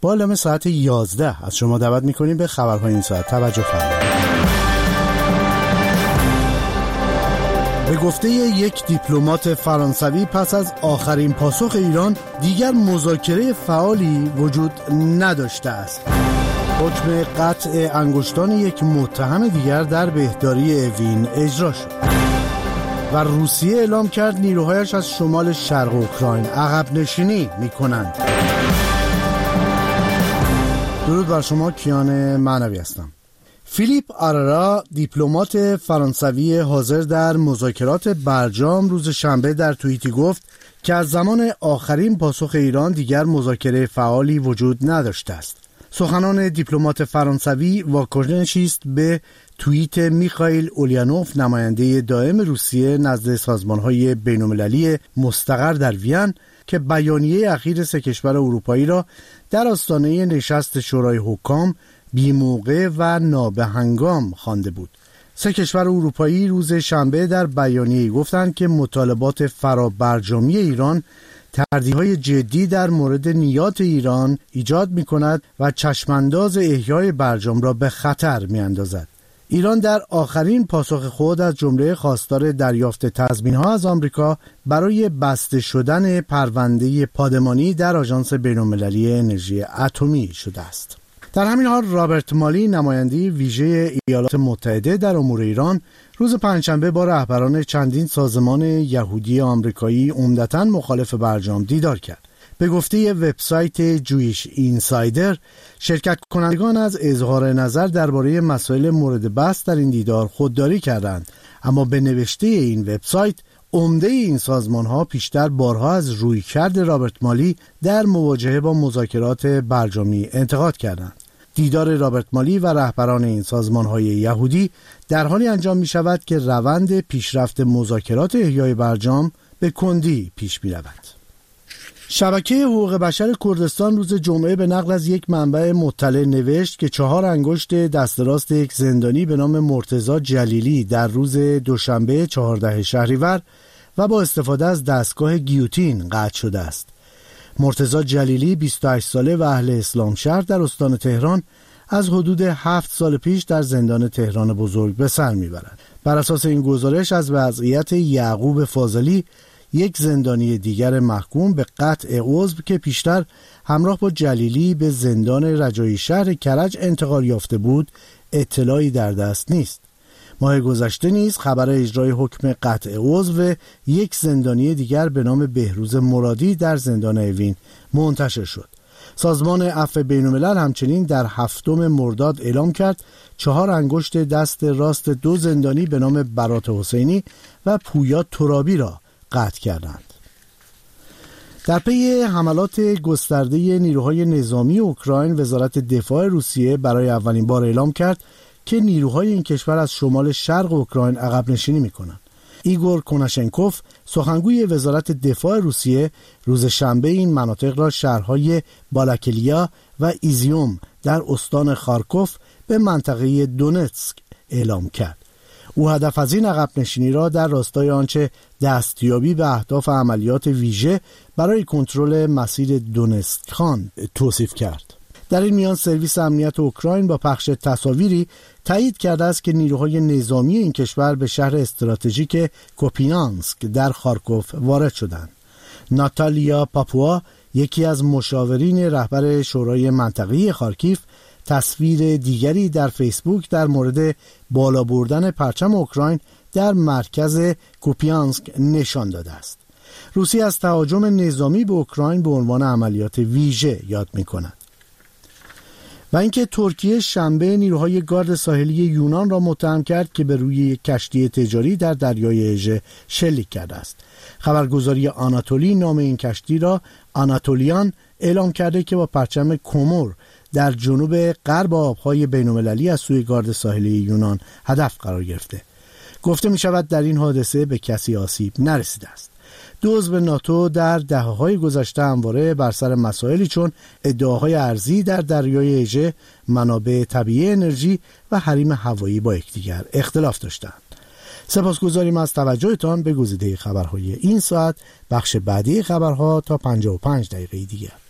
با اعلام ساعت 11 از شما دعوت می‌کنیم به خبرهای این ساعت توجه فرمایید. به گفته یک دیپلمات فرانسوی پس از آخرین پاسخ ایران دیگر مذاکره فعالی وجود نداشته است. حکم قطع انگشتان یک متهم دیگر در بهداری اوین اجرا شد و روسیه اعلام کرد نیروهایش از شمال شرق اوکراین عقب نشینی می‌کنند. درود بر شما، کیان معنوی هستم. فیلیپ آرارا، دیپلمات فرانسوی حاضر در مذاکرات برجام، روز شنبه در توییتی گفت که از زمان آخرین پاسخ ایران دیگر مذاکره فعالی وجود نداشته است. سخنان دیپلمات فرانسوی واکنشی است به توییت میخائیل اولیانوف، نماینده دائم روسیه نزد سازمان‌های بین‌المللی مستقر در وین، که بیانیه اخیر سه کشور اروپایی را در آستانه نشست شورای حکام بی‌موقع و نابهنگام خوانده بود. سه کشور اروپایی روز شنبه در بیانیه‌ای گفتند که مطالبات فرابرجامی ایران تردیدهای جدی در مورد نیات ایران ایجاد می‌کند و چشمانداز احیای برجام را به خطر می‌اندازد. ایران در آخرین پاسخ خود از جمله خواستار دریافت تضمین‌ها از آمریکا برای بسته شدن پرونده پادمانی در آژانس بین‌المللی انرژی اتمی شده است. در همین حال رابرت مالی، نماینده ویژه ایالات متحده در امور ایران، روز پنجشنبه با رهبران چندین سازمان یهودی آمریکایی عمدتاً مخالف برجام دیدار کرد. به گفته وبسایت جویش اینسایدر، شرکت کنندگان از اظهار نظر درباره مسائل مورد بحث در این دیدار خودداری کردند، اما به نوشته این وبسایت عمده این سازمان‌ها پیشتر بارها از رویکرد رابرت مالی در مواجهه با مذاکرات برجامی انتقاد کردند. دیدار رابرت مالی و رهبران این سازمان‌های یهودی در حالی انجام می‌شود که روند پیشرفت مذاکرات احیای برجام به کندی پیش می‌رود. شبکه حقوق بشر کردستان روز جمعه به نقل از یک منبع مطلع نوشت که 4 انگشت دست راست یک زندانی به نام مرتضی جلیلی در روز دوشنبه 14 شهریور و با استفاده از دستگاه گیوتین قطع شده است. مرتضی جلیلی 28 ساله و اهل اسلام شهر در استان تهران از حدود 7 سال پیش در زندان تهران بزرگ به سر میبرد. بر اساس این گزارش از وضعیت یعقوب فاضلی، یک زندانی دیگر محکوم به قطع عضو که پیشتر همراه با جلیلی به زندان رجایی شهر کرج انتقال یافته بود، اطلاعی در دست نیست. ماه گذشته نیز خبر اجرای حکم قطع عضو یک زندانی دیگر به نام بهروز مرادی در زندان اوین منتشر شد. سازمان عفو بین‌الملل همچنین در 7 مرداد اعلام کرد 4 انگشت دست راست 2 زندانی به نام برات حسینی و پویا ترابی را قطع کردند. در پی حملات گسترده نیروهای نظامی اوکراین، وزارت دفاع روسیه برای اولین بار اعلام کرد که نیروهای این کشور از شمال شرق اوکراین عقب نشینی می‌کنند. ایگور کناشنکوف، سخنگوی وزارت دفاع روسیه، روز شنبه این مناطق را شهرهای بالاکلیا و ایزیوم در استان خارکوف به منطقه دونتسک اعلام کرد. او هدف از این عقب نشینی را در راستای آنچه دستیابی به اهداف عملیات ویژه برای کنترل مسیر دونتسک توصیف کرد. در این میان سرویس امنیت اوکراین با پخش تصاویری تایید کرده است که نیروهای نظامی این کشور به شهر استراتژیک کوپینانسک در خارکوف وارد شدند. ناتالیا پاپوا، یکی از مشاورین رهبر شورای منطقه‌ای خارکیف، تصویر دیگری در فیسبوک در مورد بالا بردن پرچم اوکراین در مرکز کوپیانسک نشان داده است. روسیه از تهاجم نظامی به اوکراین به عنوان عملیات ویژه یاد می‌کند. و اینکه ترکیه شنبه نیروهای گارد ساحلی یونان را متهم کرد که به روی یک کشتی تجاری در دریای اژه شلیک کرده است. خبرگزاری آناتولی نام این کشتی را آناتولیان اعلام کرده که با پرچم کومور در جنوب غرب آبهای بین‌المللی از سوی گارد ساحلی یونان هدف قرار گرفته. گفته می شود در این حادثه به کسی آسیب نرسیده است. دو عضو ناتو در دهه‌های گذشته همواره بر سر مسائلی چون ادعاهای ارزی در دریای اژه، منابع طبیعی انرژی و حریم هوایی با یکدیگر اختلاف داشتند. سپاسگزاریم از توجهتان به گزیده خبرهای این ساعت. بخش بعدی خبرها تا 55 دقیقه دیگر.